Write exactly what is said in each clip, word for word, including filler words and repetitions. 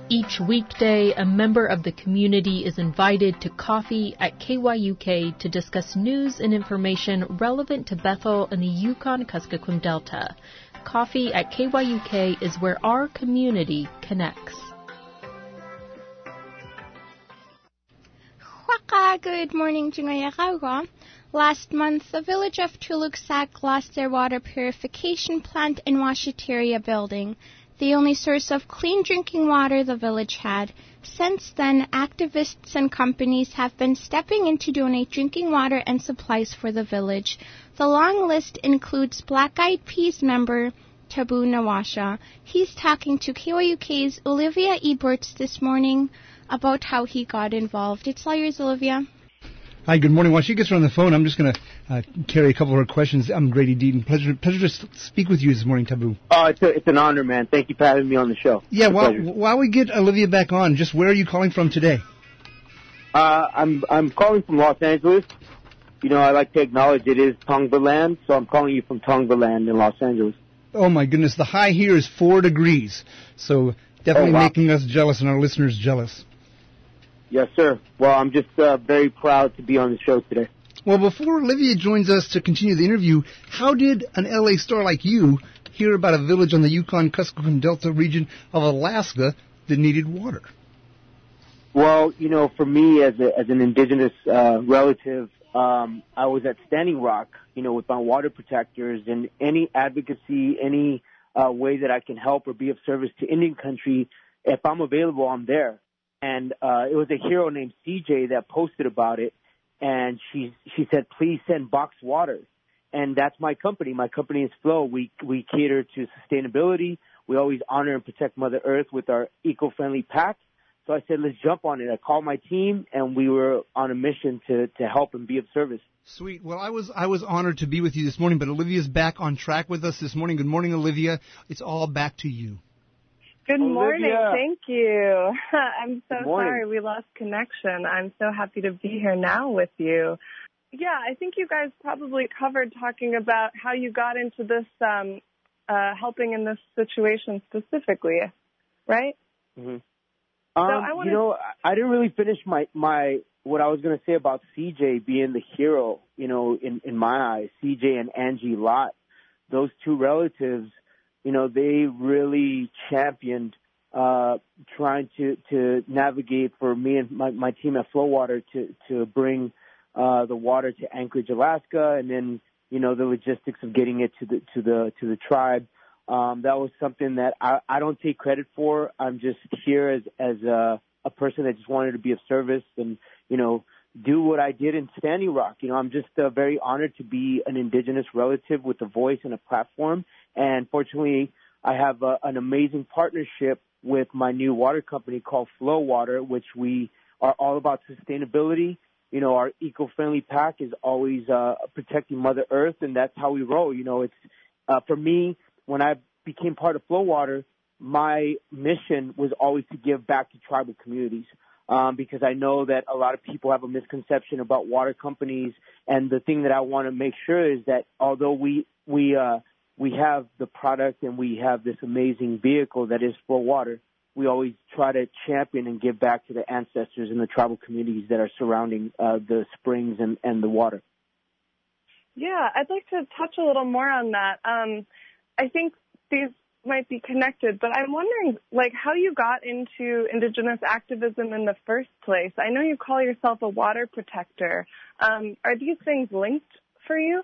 Each weekday, a member of the community is invited to coffee at K Y U K to discuss news and information relevant to Bethel and the Yukon-Kuskokwim Delta. Coffee at K Y U K is where our community connects. Good morning, Jingayagawa. Last month, the village of Tuluksak lost their water purification plant in Washiteria building, the only source of clean drinking water the village had. Since then, activists and companies have been stepping in to donate drinking water and supplies for the village. The long list includes Black Eyed Peas member Tabu Nawasha. He's talking to K Y U K's Olivia Eberts this morning about how he got involved. It's all yours, Olivia. Hi, good morning. While she gets her on the phone, I'm just going to uh, carry a couple of her questions. I'm Grady Deaton. Pleasure, pleasure to speak with you this morning, Tabu. Oh, it's, a, it's an honor, man. Thank you for having me on the show. Yeah, while, while we get Olivia back on, just where are you calling from today? Uh, I'm I'm calling from Los Angeles. You know, I like to acknowledge it is Tongva land, so I'm calling you from Tongva land in Los Angeles. Oh, my goodness. The high here is four degrees, so definitely oh, wow. making us jealous and our listeners jealous. Yes, sir. Well, I'm just uh, very proud to be on the show today. Well, before Olivia joins us to continue the interview, how did an L A star like you hear about a village on the Yukon-Kuskokwim Delta region of Alaska that needed water? Well, you know, for me as a, as an indigenous uh, relative, um, I was at Standing Rock, you know, with my water protectors, and any advocacy, any uh, way that I can help or be of service to Indian country, if I'm available, I'm there. And uh, it was a hero named C J that posted about it, and she she said, please send boxed water. And that's my company. My company is Flow. We we cater to sustainability. We always honor and protect Mother Earth with our eco-friendly pack. So I said, let's jump on it. I called my team, and we were on a mission to, to help and be of service. Sweet. Well, I was I was honored to be with you this morning, but Olivia's back on track with us this morning. Good morning, Olivia. It's all back to you. Good morning. Olivia. Thank you. I'm so Good morning. sorry we lost connection. I'm so happy to be here now with you. Yeah, I think you guys probably covered talking about how you got into this, um, uh, helping in this situation specifically, right? Mm-hmm. Um, so I wanna... You know, I didn't really finish my, my what I was going to say about C J being the hero, you know, in, in my eyes. C J and Angie Lott, those two relatives, you know, they really championed uh, trying to, to navigate for me and my, my team at Flowwater to, to bring uh, the water to Anchorage, Alaska, and then, you know, the logistics of getting it to the to the to the tribe. Um, that was something that I, I don't take credit for. I'm just here as as a, a person that just wanted to be of service and, you know, do what I did in Standing Rock. You know, I'm just uh, very honored to be an indigenous relative with a voice and a platform. And fortunately, I have uh, an amazing partnership with my new water company called Flow Water, which we are all about sustainability. You know, our eco-friendly pack is always uh, protecting Mother Earth, and that's how we roll. You know, it's uh, for me, when I became part of Flow Water, my mission was always to give back to tribal communities. Um, because I know that a lot of people have a misconception about water companies, and the thing that I want to make sure is that although we we uh, we have the product and we have this amazing vehicle that is Flow Water, we always try to champion and give back to the ancestors and the tribal communities that are surrounding uh, the springs and, and the water. Yeah, I'd like to touch a little more on that. Um, I think these might be connected, but I'm wondering, like, how you got into Indigenous activism in the first place. I know you call yourself a water protector. Um, are these things linked for you?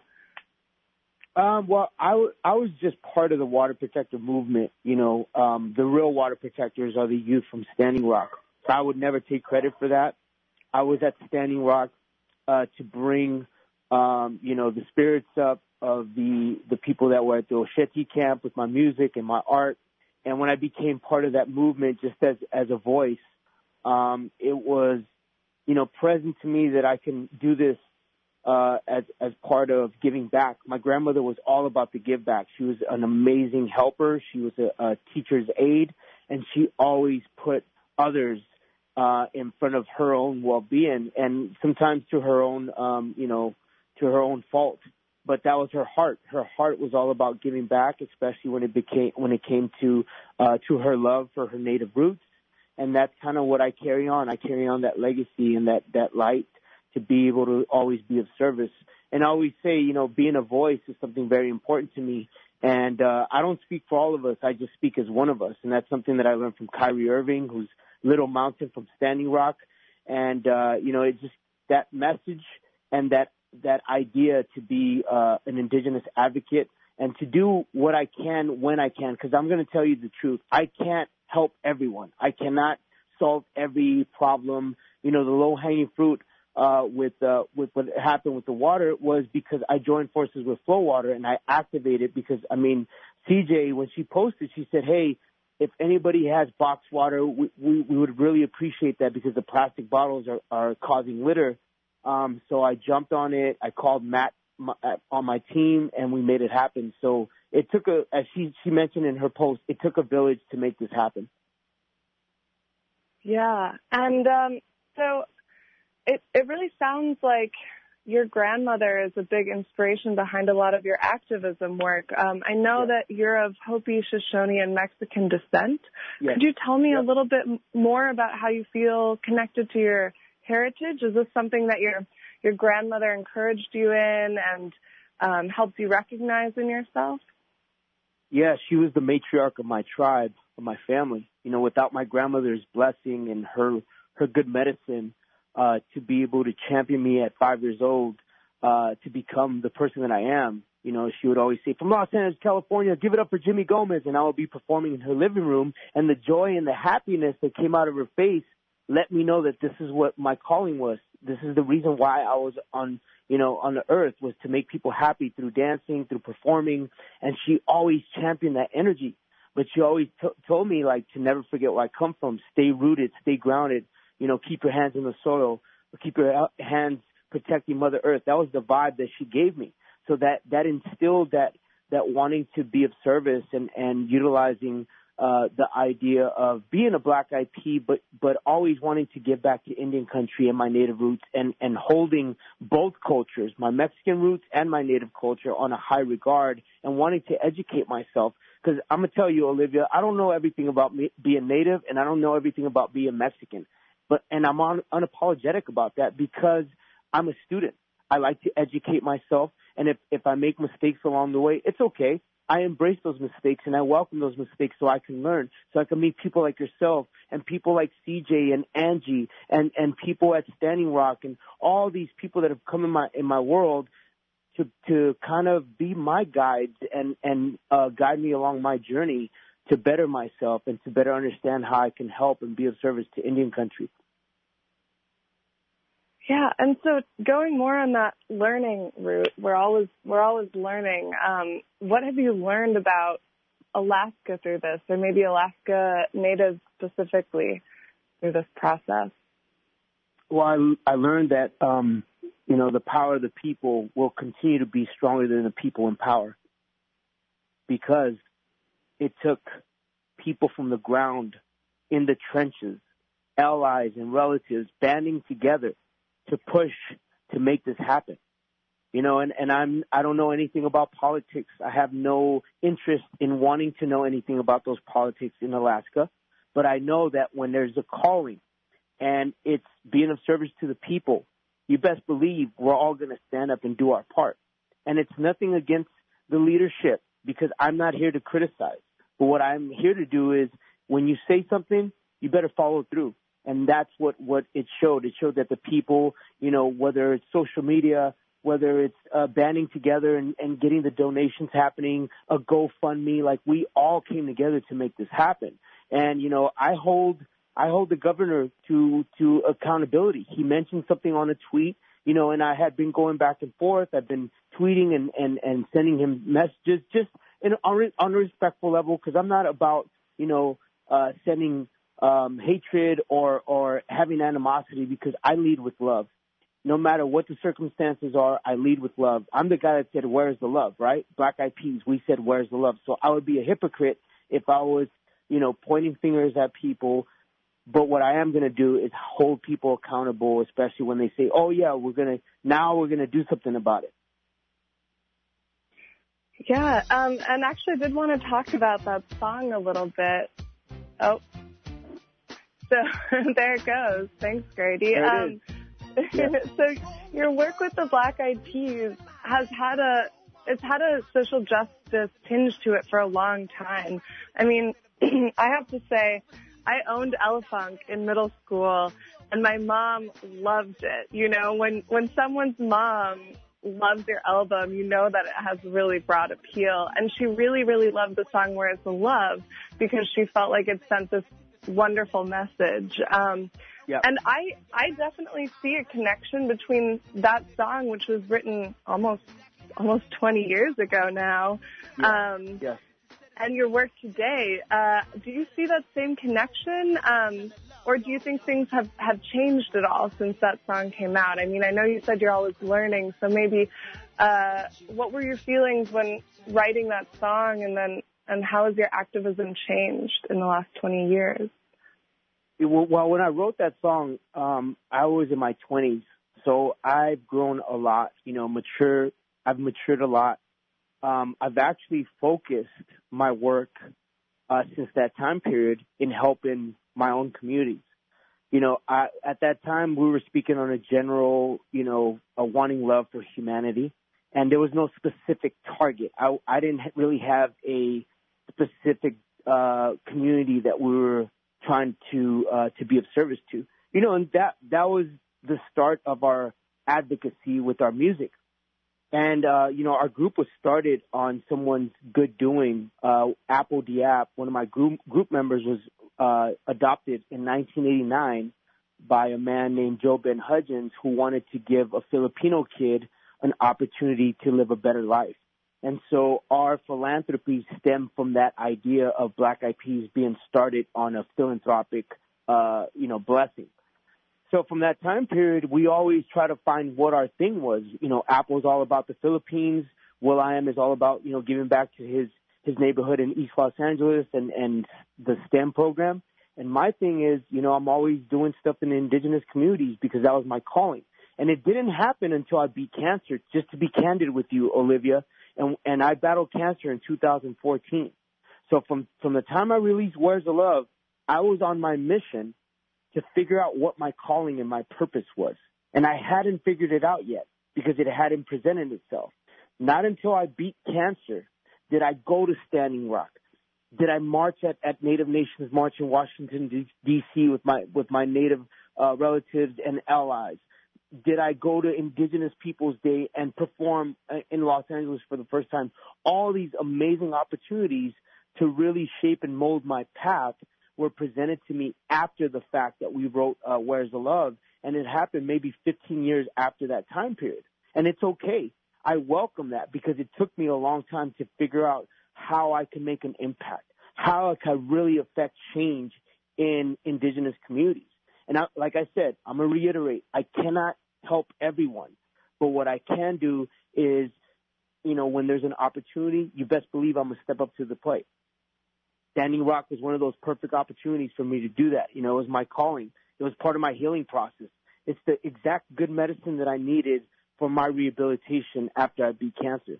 Um, well, I, w- I was just part of the water protector movement. You know, um, the real water protectors are the youth from Standing Rock. So I would never take credit for that. I was at Standing Rock uh, to bring, um, you know, the spirits up of the, the people that were at the Osheti camp with my music and my art. And when I became part of that movement just as, as a voice, um, it was, you know, present to me that I can do this uh, as, as part of giving back. My grandmother was all about the give back. She was an amazing helper. She was a, a teacher's aide, and she always put others uh, in front of her own well-being, and sometimes to her own, um, you know, to her own fault. But that was her heart. Her heart was all about giving back, especially when it became when it came to uh, to her love for her native roots and that's kind of what I carry on. I carry on that legacy and that, that light to be able to always be of service. And I always say, you know, being a voice is something very important to me. And uh, I don't speak for all of us. I just speak as one of us. And that's something that I learned from Kyrie Irving, who's Little Mountain from Standing Rock. And, uh, you know, it's just that message and that, that idea to be uh, an Indigenous advocate and to do what I can when I can. Because I'm going to tell you the truth. I can't help everyone. I cannot solve every problem. You know, the low-hanging fruit Uh, with uh, with what happened with the water was because I joined forces with Flow Water and I activated because, I mean, C J, when she posted, she said, hey, if anybody has box water, we, we, we would really appreciate that because the plastic bottles are, are causing litter. Um, so I jumped on it. I called Matt my, on my team and we made it happen. So it took a, as she, she mentioned in her post, it took a village to make this happen. Yeah. And um, so It it really sounds like your grandmother is a big inspiration behind a lot of your activism work. Um, I know yeah. that you're of Hopi, Shoshone, and Mexican descent. Yes. Could you tell me yep. a little bit more about how you feel connected to your heritage? Is this something that your your grandmother encouraged you in and um, helped you recognize in yourself? Yeah, she was the matriarch of my tribe, of my family. You know, without my grandmother's blessing and her her good medicine, Uh, to be able to champion me at five years old, uh, to become the person that I am. You know, she would always say, from Los Angeles, California, give it up for Jimmy Gomez. And I would be performing in her living room. And the joy and the happiness that came out of her face let me know that this is what my calling was. This is the reason why I was on, you know, on the earth, was to make people happy through dancing, through performing. And she always championed that energy. But she always t- told me, like, to never forget where I come from. Stay rooted, stay grounded. You know, keep your hands in the soil, keep your hands protecting Mother Earth. That was the vibe that she gave me. So that, that instilled that, that wanting to be of service and, and utilizing uh, the idea of being a Black I P, but, but always wanting to give back to Indian country and my native roots and, and holding both cultures, my Mexican roots and my native culture, on a high regard and wanting to educate myself. Because I'm going to tell you, Olivia, I don't know everything about me, being native, and I don't know everything about being Mexican. But, and I'm un, unapologetic about that because I'm a student. I like to educate myself. And if, if I make mistakes along the way, it's okay. I embrace those mistakes and I welcome those mistakes so I can learn, so I can meet people like yourself and people like C J and Angie and, and people at Standing Rock and all these people that have come in my, in my world to, to kind of be my guides and, and, uh, guide me along my journey to better myself and to better understand how I can help and be of service to Indian country. Yeah, and so going more on that learning route, we're always we're always learning. Um, what have you learned about Alaska through this, or maybe Alaska Natives specifically through this process? Well, I, I learned that um, you know, the power of the people will continue to be stronger than the people in power, because it took people from the ground, in the trenches, allies and relatives banding together to push to make this happen. You know, and, and I'm, I don't know anything about politics. I have no interest in wanting to know anything about those politics in Alaska. But I know that when there's a calling and it's being of service to the people, you best believe we're all going to stand up and do our part. And it's nothing against the leadership, because I'm not here to criticize. But what I'm here to do is, when you say something, you better follow through. And that's what, what it showed. It showed that the people, you know, whether it's social media, whether it's uh, banding together and, and getting the donations happening, a GoFundMe, like we all came together to make this happen. And, you know, I hold, I hold the governor to, to accountability. He mentioned something on a tweet, you know, and I had been going back and forth. I've been tweeting and, and, and sending him messages just in, on, on a respectful level, because I'm not about, you know, uh, sending Um, hatred or, or having animosity, because I lead with love. No matter what the circumstances are, I lead with love. I'm the guy that said, where's the love, right? Black Eyed Peas, we said, where's the love? So I would be a hypocrite if I was, you know, pointing fingers at people. But what I am going to do is hold people accountable, especially when they say, oh, yeah, we're going to, now we're going to do something about it. Yeah, um, and actually I did want to talk about that song a little bit. Oh. So there it goes. Thanks, Grady. There it Um, Yeah. So your work with the Black Eyed Peas has had a it's had a social justice tinge to it for a long time. I mean, I have to say, I owned Elefunk in middle school, and my mom loved it. You know, when when someone's mom loves your album, you know that it has really broad appeal. And she really, really loved the song "Where's the Love" because she felt like it sent this wonderful message. Um, Yeah. And I, I definitely see a connection between that song, which was written almost, almost twenty years ago now, Yeah. um, Yes. and your work today. Uh, do you see that same connection, um, or do you think things have, have changed at all since that song came out? I mean, I know you said you're always learning, so maybe, uh, what were your feelings when writing that song, and then, and how has your activism changed in the last twenty years? Well, when I wrote that song, um, I was in my twenties, so I've grown a lot, you know, mature. I've matured a lot. Um, I've actually focused my work uh, since that time period in helping my own communities. You know, I, at that time, we were speaking on a general, you know, a wanting love for humanity, and there was no specific target. I, I didn't really have a specific uh, community that we were trying to uh, to be of service to, you know, and that that was the start of our advocacy with our music. And uh, you know, our group was started on someone's good doing. Uh, Apple Diap, one of my group group members, was uh, adopted in nineteen eighty-nine by a man named Joe Ben Hudgens, who wanted to give a Filipino kid an opportunity to live a better life. And so our philanthropy stemmed from that idea of Black Eyed Peas being started on a philanthropic, uh, you know, blessing. So from that time period, we always try to find what our thing was. You know, Apple's all about the Philippines. will.i.am is all about, you know, giving back to his, his neighborhood in East Los Angeles and, and the STEM program. And my thing is, you know, I'm always doing stuff in the indigenous communities because that was my calling. And it didn't happen until I beat cancer, just to be candid with you, Olivia. And, and I battled cancer in two thousand fourteen. So from, from the time I released Where's the Love, I was on my mission to figure out what my calling and my purpose was. And I hadn't figured it out yet because it hadn't presented itself. Not until I beat cancer did I go to Standing Rock. Did I march at, at Native Nations March in Washington, D C with my, with my Native uh, relatives and allies? Did I go to Indigenous Peoples Day and perform in Los Angeles for the first time? All these amazing opportunities to really shape and mold my path were presented to me after the fact that we wrote uh, Where's the Love, and it happened maybe fifteen years after that time period. And it's okay. I welcome that because it took me a long time to figure out how I can make an impact, how I can really affect change in Indigenous communities. And I, like I said, I'm going to reiterate, I cannot help everyone. But what I can do is, you know, when there's an opportunity, you best believe I'm going to step up to the plate. Standing Rock was one of those perfect opportunities for me to do that. You know, it was my calling. It was part of my healing process. It's the exact good medicine that I needed for my rehabilitation after I beat cancer.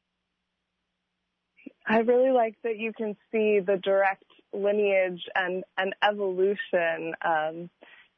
I really like that you can see the direct lineage and, and evolution um,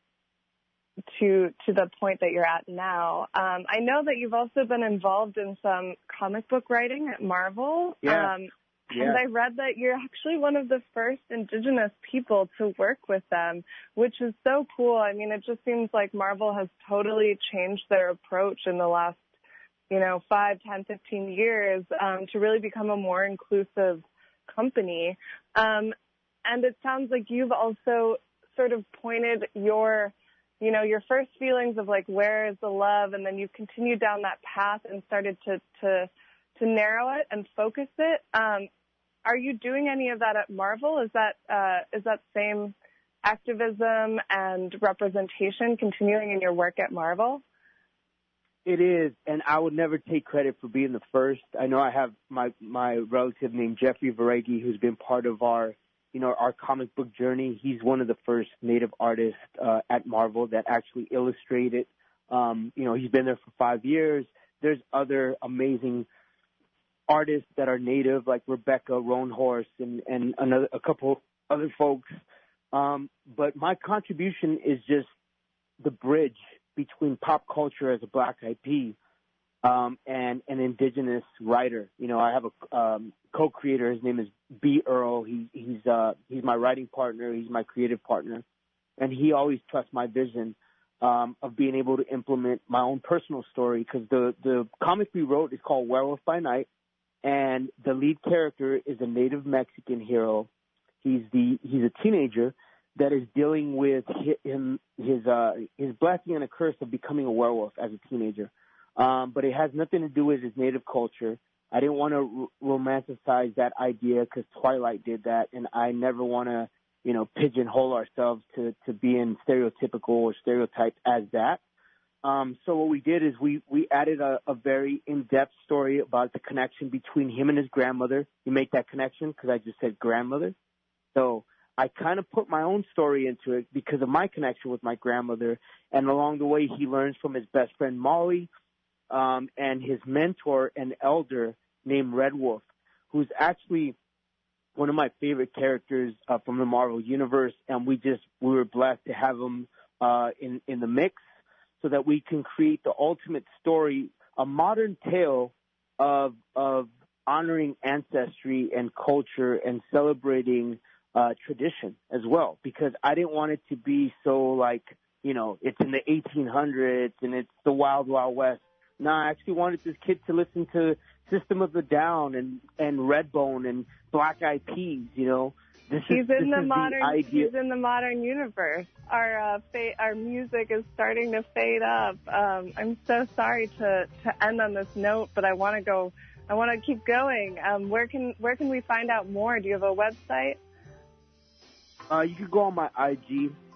to to the point that you're at now. Um, I know that you've also been involved in some comic book writing at Marvel. Yeah. Um, yeah. And I read that you're actually one of the first Indigenous people to work with them, which is so cool. I mean, it just seems like Marvel has totally changed their approach in the last, you know, five, ten, fifteen years um, to really become a more inclusive company. Um, and it sounds like you've also sort of pointed your, you know, your first feelings of like, where is the love? And then you continued down that path and started to, to, to narrow it and focus it. Um, are you doing any of that at Marvel? Is that, uh, is that same activism and representation continuing in your work at Marvel? It is, and I would never take credit for being the first. I know I have my, my relative named Jeffrey Varegi, who's been part of our, you know, our comic book journey. He's one of the first Native artists uh, at Marvel that actually illustrated. Um, you know, he's been there for five years. There's other amazing artists that are Native, like Rebecca Roanhorse and, and another, a couple other folks Um, but my contribution is just the bridge between pop culture as a Black Eyed Pea um, and an indigenous writer. You know, I have a um, co-creator. His name is B. Earl. He, he's uh, he's my writing partner. He's my creative partner, and he always trusts my vision um, of being able to implement my own personal story. Because the the comic we wrote is called Werewolf by Night, and the lead character is a Native Mexican hero. He's the he's a teenager that is dealing with him his uh his blessing and a curse of becoming a werewolf as a teenager. Um, but it has nothing to do with his native culture. I didn't want to r- romanticize that idea because Twilight did that, and I never want to you know pigeonhole ourselves to to being stereotypical or stereotyped as that. Um, so what we did is we we added a, a very in-depth story about the connection between him and his grandmother. You make that connection because I just said grandmother. So I kind of put my own story into it because of my connection with my grandmother. And along the way, he learns from his best friend, Molly, um, and his mentor and elder named Red Wolf, who's actually one of my favorite characters uh, from the Marvel Universe. And we just, we were blessed to have him uh, in, in the mix so that we can create the ultimate story, a modern tale of, of honoring ancestry and culture and celebrating Uh, tradition as well, because I didn't want it to be so like, you know, it's in the eighteen hundreds and it's the Wild Wild West. No, I actually wanted this kid to listen to System of a Down and, and Redbone and Black Eyed Peas, you know. This he's is, in this the is modern. The idea. He's in the modern universe. Our uh, fa- our music is starting to fade up. Um, I'm so sorry to, to end on this note, but I want to go. I want to keep going. Um, where can where can we find out more? Do you have a website? Uh, you can go on my I G,